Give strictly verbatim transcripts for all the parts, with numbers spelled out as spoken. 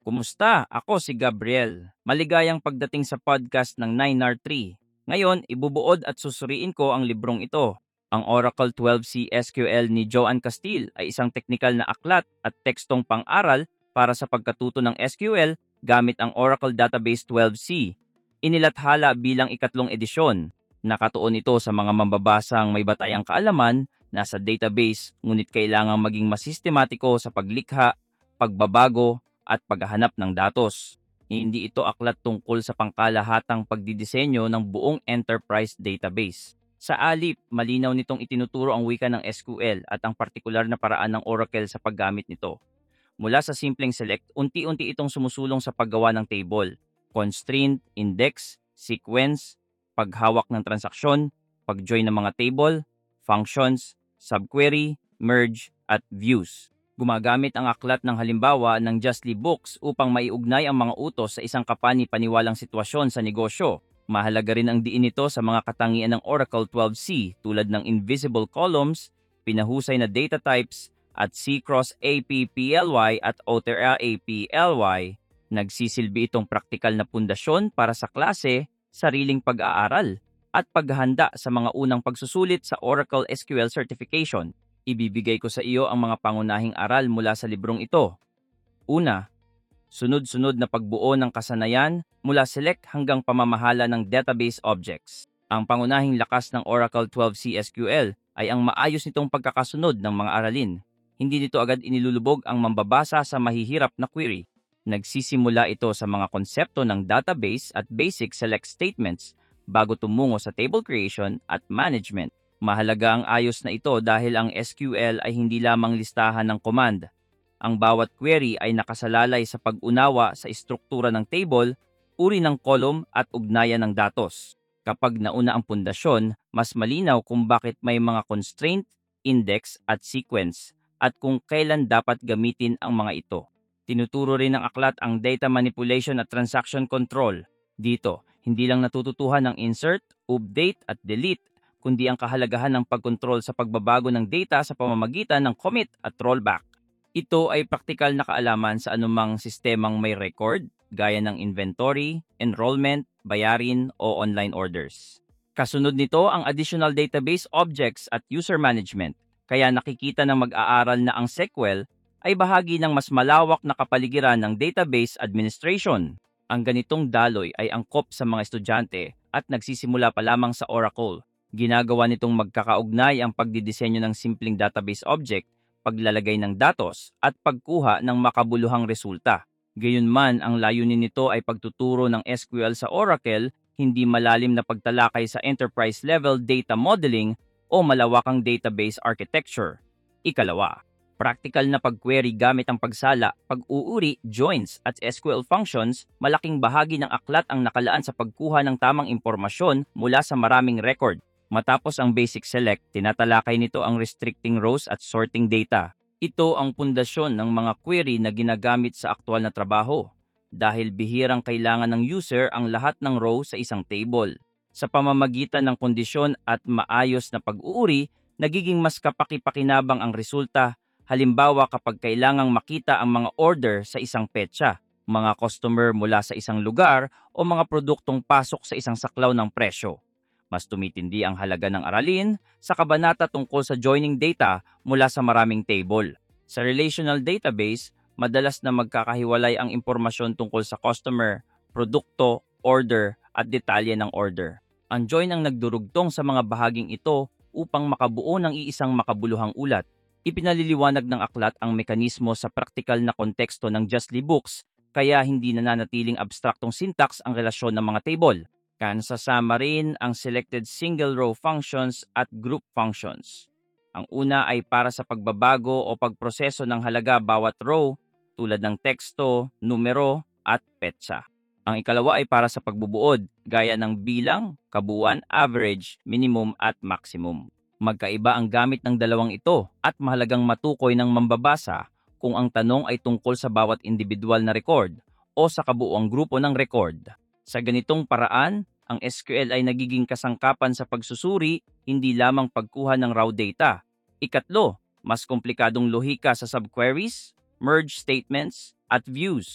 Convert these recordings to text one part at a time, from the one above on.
Kumusta? Ako si Gabriel. Maligayang pagdating sa podcast ng nine R three. Ngayon, ibubuod at susuriin ko ang librong ito. Ang Oracle twelve C S Q L ni Joan Castile ay isang teknikal na aklat at tekstong pang-aral para sa pagkatuto ng S Q L gamit ang Oracle Database twelve C. Inilathala bilang ikatlong edisyon. Nakatuon ito sa mga mambabasang may batayang kaalaman na sa database ngunit kailangang maging masistematiko sa paglikha, pagbabago, at paghahanap ng datos. Hindi ito aklat tungkol sa pangkalahatang pagdidisenyo ng buong enterprise database. Sa alip, malinaw nitong itinuturo ang wika ng S Q L at ang partikular na paraan ng Oracle sa paggamit nito. Mula sa simpleng select, unti-unti itong sumusulong sa paggawa ng table, constraint, index, sequence, paghawak ng transaksyon, pag-join ng mga table, functions, subquery, merge, at views. Gumagamit ang aklat ng halimbawa ng Justly Books upang maiugnay ang mga utos sa isang kapani-paniwalang sitwasyon sa negosyo. Mahalaga rin ang diin nito sa mga katangian ng Oracle twelve C tulad ng invisible columns, pinahusay na data types, at C-cross A P P L Y at Otera A P L Y. Nagsisilbi itong praktikal na pundasyon para sa klase, sariling pag-aaral, at paghahanda sa mga unang pagsusulit sa Oracle S Q L Certification. Ibibigay ko sa iyo ang mga pangunahing aral mula sa librong ito. Una, sunod-sunod na pagbuo ng kasanayan mula select hanggang pamamahala ng database objects. Ang pangunahing lakas ng Oracle twelve C S Q L ay ang maayos nitong pagkakasunod ng mga aralin. Hindi nito agad inilulubog ang mambabasa sa mahihirap na query. Nagsisimula ito sa mga konsepto ng database at basic select statements bago tumungo sa table creation at management. Mahalaga ang ayos na ito dahil ang S Q L ay hindi lamang listahan ng command. Ang bawat query ay nakasalalay sa pag-unawa sa istruktura ng table, uri ng column at ugnayan ng datos. Kapag nauna ang pundasyon, mas malinaw kung bakit may mga constraint, index at sequence at kung kailan dapat gamitin ang mga ito. Tinuturo rin ng aklat ang data manipulation at transaction control. Dito, hindi lang natututuhan ng insert, update at delete, kundi ang kahalagahan ng pagkontrol sa pagbabago ng data sa pamamagitan ng commit at rollback. Ito ay praktikal na kaalaman sa anumang sistemang may record, gaya ng inventory, enrollment, bayarin o online orders. Kasunod nito ang additional database objects at user management, kaya nakikita ng mag-aaral na ang S Q L ay bahagi ng mas malawak na kapaligiran ng database administration. Ang ganitong daloy ay angkop sa mga estudyante at nagsisimula pa lamang sa Oracle. Ginagawa nitong magkakaugnay ang pagdidisenyo ng simpleng database object, paglalagay ng datos, at pagkuha ng makabuluhang resulta. Gayunman, ang layunin nito ay pagtuturo ng S Q L sa Oracle, hindi malalim na pagtalakay sa enterprise-level data modeling o malawakang database architecture. Ikalawa, practical na pag-query gamit ang pagsala, pag-uuri, joins at S Q L functions, malaking bahagi ng aklat ang nakalaan sa pagkuha ng tamang impormasyon mula sa maraming record. Matapos ang basic select, tinatalakay nito ang restricting rows at sorting data. Ito ang pundasyon ng mga query na ginagamit sa aktual na trabaho dahil bihirang kailangan ng user ang lahat ng row sa isang table. Sa pamamagitan ng kondisyon at maayos na pag-uuri, nagiging mas kapaki-pakinabang ang resulta, halimbawa kapag kailangang makita ang mga order sa isang petsa, mga customer mula sa isang lugar o mga produktong pasok sa isang saklaw ng presyo. Mas tumitindi ang halaga ng aralin sa kabanata tungkol sa joining data mula sa maraming table. Sa relational database, madalas na magkakahiwalay ang impormasyon tungkol sa customer, produkto, order at detalye ng order. Ang join ang nagdurugtong sa mga bahaging ito upang makabuo ng iisang makabuluhang ulat. Ipinaliliwanag ng aklat ang mekanismo sa praktikal na konteksto ng Justly Books, kaya hindi nananatiling abstraktong syntax ang relasyon ng mga table. Kansasama rin ang selected single row functions at group functions. Ang una ay para sa pagbabago o pagproseso ng halaga bawat row tulad ng teksto, numero at petsa. Ang ikalawa ay para sa pagbubuod gaya ng bilang, kabuuan, average, minimum at maximum. Magkaiba ang gamit ng dalawang ito at mahalagang matukoy ng mambabasa kung ang tanong ay tungkol sa bawat individual na record o sa kabuuang grupo ng record. Sa ganitong paraan, ang S Q L ay nagiging kasangkapan sa pagsusuri, hindi lamang pagkuha ng raw data. Ikatlo, mas komplikadong lohika sa subqueries, merge statements, at views.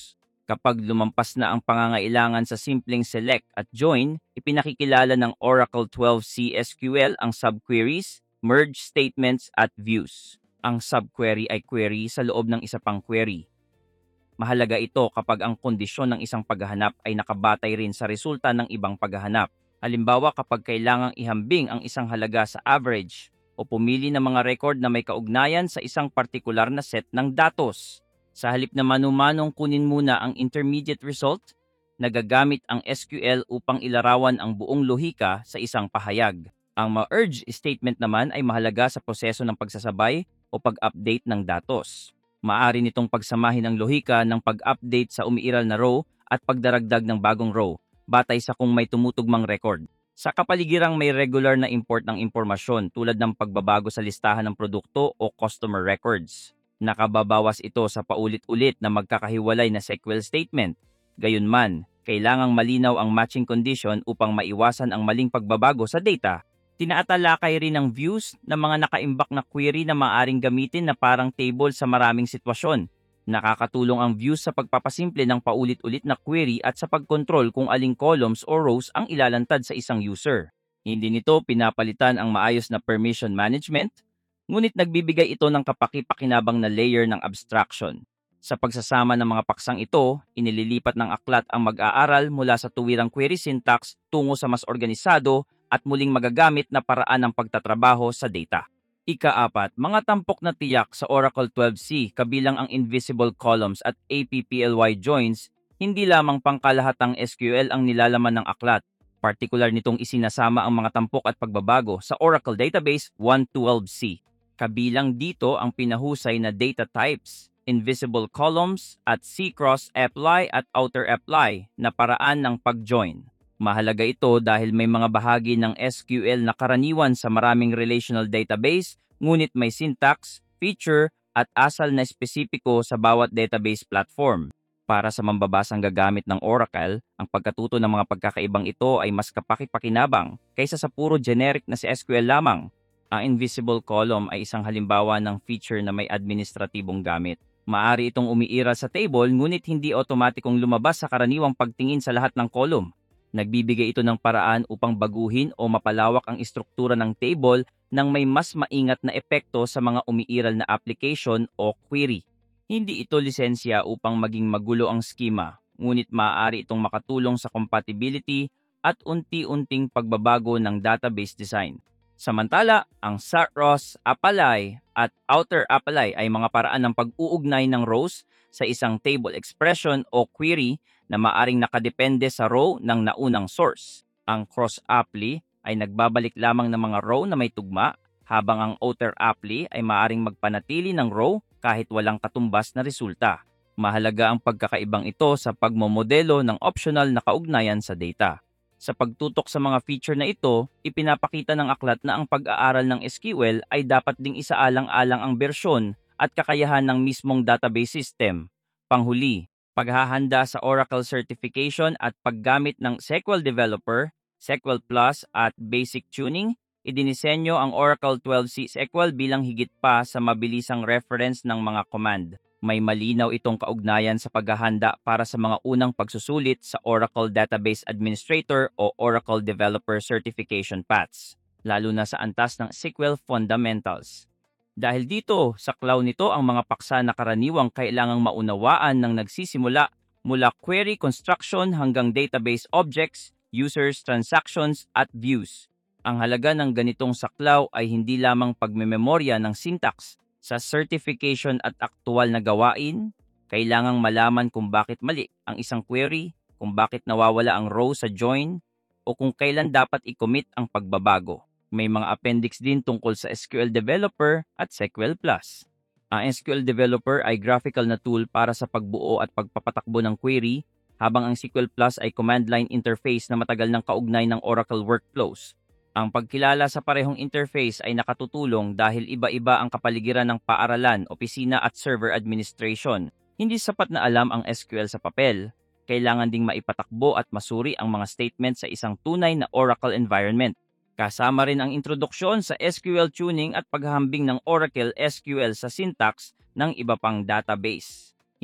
Kapag lumampas na ang pangangailangan sa simpleng select at join, ipinakikilala ng Oracle twelve C S Q L ang subqueries, merge statements at views. Ang subquery ay query sa loob ng isa pang query. Mahalaga ito kapag ang kondisyon ng isang paghahanap ay nakabatay rin sa resulta ng ibang paghahanap. Halimbawa kapag kailangang ihambing ang isang halaga sa average o pumili ng mga record na may kaugnayan sa isang partikular na set ng datos. Sa halip na manumanong kunin muna ang intermediate result, nagagamit ang S Q L upang ilarawan ang buong lohika sa isang pahayag. Ang merge statement naman ay mahalaga sa proseso ng pagsasabay o pag-update ng datos. Maaari nitong pagsamahin ang lohika ng pag-update sa umiiral na row at pagdaragdag ng bagong row, batay sa kung may tumutugmang record. Sa kapaligirang may regular na import ng impormasyon tulad ng pagbabago sa listahan ng produkto o customer records. Nakababawas ito sa paulit-ulit na magkakahiwalay na S Q L statement. Gayunman, kailangang malinaw ang matching condition upang maiwasan ang maling pagbabago sa data. Tinaatalakay rin ang views ng mga nakaimbak na query na maaaring gamitin na parang table sa maraming sitwasyon. Nakakatulong ang views sa pagpapasimple ng paulit-ulit na query at sa pagkontrol kung aling columns o rows ang ilalantad sa isang user. Hindi nito pinapalitan ang maayos na permission management, ngunit nagbibigay ito ng kapaki-pakinabang na layer ng abstraction. Sa pagsasama ng mga paksang ito, inililipat ng aklat ang mag-aaral mula sa tuwirang query syntax tungo sa mas organisado at muling magagamit na paraan ng pagtatrabaho sa data. Ika-apat, mga tampok na tiyak sa Oracle twelve C kabilang ang invisible columns at apply joins, hindi lamang pangkalahatang S Q L ang nilalaman ng aklat. Partikular nitong isinasama ang mga tampok at pagbabago sa Oracle Database one twelve C. Kabilang dito ang pinahusay na data types, invisible columns at C-cross apply at outer apply na paraan ng pag-join. Mahalaga ito dahil may mga bahagi ng S Q L na karaniwan sa maraming relational database, ngunit may syntax, feature at asal na espesipiko sa bawat database platform. Para sa mambabasang gagamit ng Oracle, ang pagkatuto ng mga pagkakaibang ito ay mas kapaki-pakinabang kaysa sa puro generic na si S Q L lamang. Ang invisible column ay isang halimbawa ng feature na may administratibong gamit. Maari itong umiiral sa table ngunit hindi otomatikong lumabas sa karaniwang pagtingin sa lahat ng column. Nagbibigay ito ng paraan upang baguhin o mapalawak ang istruktura ng table nang may mas maingat na epekto sa mga umiiral na application o query. Hindi ito lisensya upang maging magulo ang schema, ngunit maaari itong makatulong sa compatibility at unti-unting pagbabago ng database design. Samantala, ang C-cross apply at outer apply ay mga paraan ng pag-uugnay ng rows sa isang table expression o query na maaring nakadepende sa row ng naunang source. Ang cross apply ay nagbabalik lamang ng mga row na may tugma, habang ang outer apply ay maaring magpanatili ng row kahit walang katumbas na resulta. Mahalaga ang pagkakaibang ito sa pagmomodelo ng optional na kaugnayan sa data. Sa pagtutok sa mga feature na ito, ipinapakita ng aklat na ang pag-aaral ng S Q L ay dapat ding isaalang-alang ang bersyon at kakayahan ng mismong database system. Panghuli, paghahanda sa Oracle Certification at paggamit ng S Q L Developer, S Q L Plus at Basic Tuning, idinisenyo ang Oracle twelve C S Q L bilang higit pa sa mabilisang reference ng mga command. May malinaw itong kaugnayan sa paghahanda para sa mga unang pagsusulit sa Oracle Database Administrator o Oracle Developer Certification paths, lalo na sa antas ng S Q L Fundamentals. Dahil dito, saklaw nito ang mga paksa na karaniwang kailangang maunawaan ng nagsisimula mula query construction hanggang database objects, users, transactions, at views. Ang halaga ng ganitong saklaw ay hindi lamang pagmememorya ng syntax. Sa certification at aktual na gawain, kailangang malaman kung bakit mali ang isang query, kung bakit nawawala ang row sa join, o kung kailan dapat i-commit ang pagbabago. May mga appendix din tungkol sa S Q L Developer at S Q L Plus. Ang S Q L Developer ay graphical na tool para sa pagbuo at pagpapatakbo ng query, habang ang S Q L Plus ay command line interface na matagal ng kaugnay ng Oracle workflows. Ang pagkilala sa parehong interface ay nakatutulong dahil iba-iba ang kapaligiran ng paaralan, opisina at server administration. Hindi sapat na alam ang S Q L sa papel. Kailangan ding maipatakbo at masuri ang mga statement sa isang tunay na Oracle environment. Kasama rin ang introduksyon sa S Q L tuning at paghahambing ng Oracle S Q L sa syntax ng iba pang database.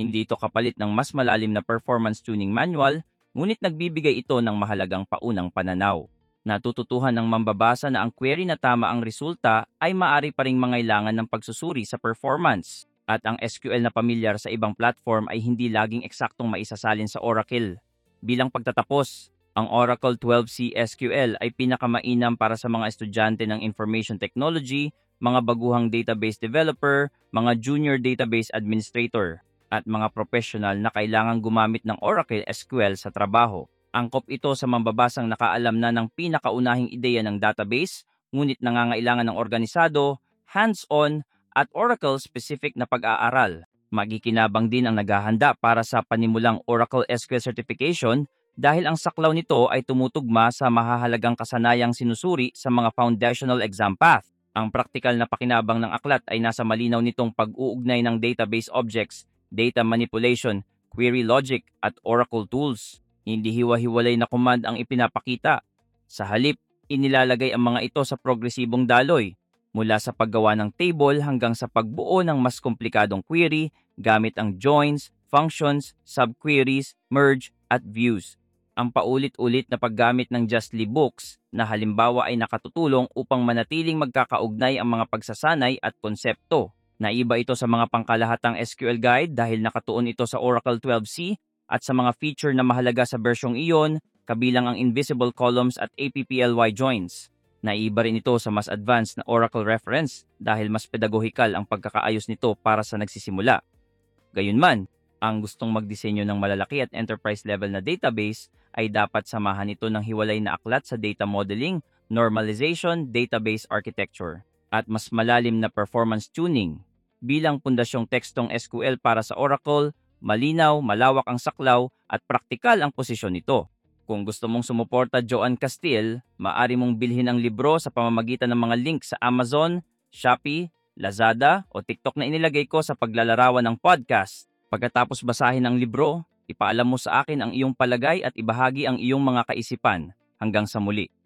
Hindi ito kapalit ng mas malalim na performance tuning manual, ngunit nagbibigay ito ng mahalagang paunang pananaw. Natututuhan ng mambabasa na ang query na tama ang resulta ay maari pa ring mangailangan ng pagsusuri sa performance. At ang S Q L na pamilyar sa ibang platform ay hindi laging eksaktong maisasalin sa Oracle. Bilang pagtatapos, ang Oracle twelve C S Q L ay pinakamainam para sa mga estudyante ng information technology, mga baguhang database developer, mga junior database administrator, at mga professional na kailangang gumamit ng Oracle S Q L sa trabaho. Angkop ito sa mambabasang nakaalam na ng pinakaunahing ideya ng database, ngunit nangangailangan ng organisado, hands-on, at Oracle-specific na pag-aaral. Magikinabang din ang naghahanda para sa panimulang Oracle S Q L Certification dahil ang saklaw nito ay tumutugma sa mahahalagang kasanayang sinusuri sa mga foundational exam path. Ang praktikal na pakinabang ng aklat ay nasa malinaw nitong pag-uugnay ng database objects, data manipulation, query logic, at Oracle tools. Hindi hiwa-hiwalay na command ang ipinapakita. Sa halip, inilalagay ang mga ito sa progresibong daloy, mula sa paggawa ng table hanggang sa pagbuo ng mas komplikadong query gamit ang joins, functions, subqueries, merge, at views. Ang paulit-ulit na paggamit ng Justly Books na halimbawa ay nakatutulong upang manatiling magkakaugnay ang mga pagsasanay at konsepto. Naiba ito sa mga pangkalahatang S Q L guide dahil nakatuon ito sa Oracle twelve C at sa mga feature na mahalaga sa bersyong iyon, kabilang ang invisible columns at A P P L Y joins. Naiba rin ito sa mas advanced na Oracle reference dahil mas pedagohikal ang pagkakaayos nito para sa nagsisimula. Gayunman, ang gustong magdisenyo ng malalaki at enterprise level na database ay dapat samahan ito ng hiwalay na aklat sa data modeling, normalization, database architecture, at mas malalim na performance tuning. Bilang pundasyong tekstong S Q L para sa Oracle, malinaw, malawak ang saklaw, at praktikal ang posisyon nito. Kung gusto mong sumuporta Joan Castile, maaari mong bilhin ang libro sa pamamagitan ng mga link sa Amazon, Shopee, Lazada o TikTok na inilagay ko sa paglalarawan ng podcast. Pagkatapos basahin ang libro, ipaalam mo sa akin ang iyong palagay at ibahagi ang iyong mga kaisipan. Hanggang sa muli.